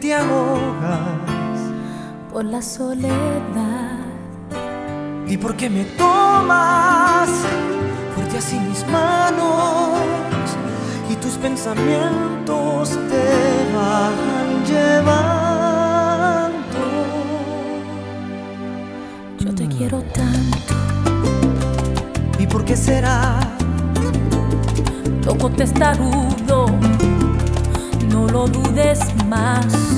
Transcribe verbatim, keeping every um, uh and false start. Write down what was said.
te ahogas por la soledad. ¿Y por qué me tomas fuerte así mis manos y tus pensamientos te van llevando? Yo te quiero tanto. ¿Y por qué será? Loco testarudo, no lo dudes más.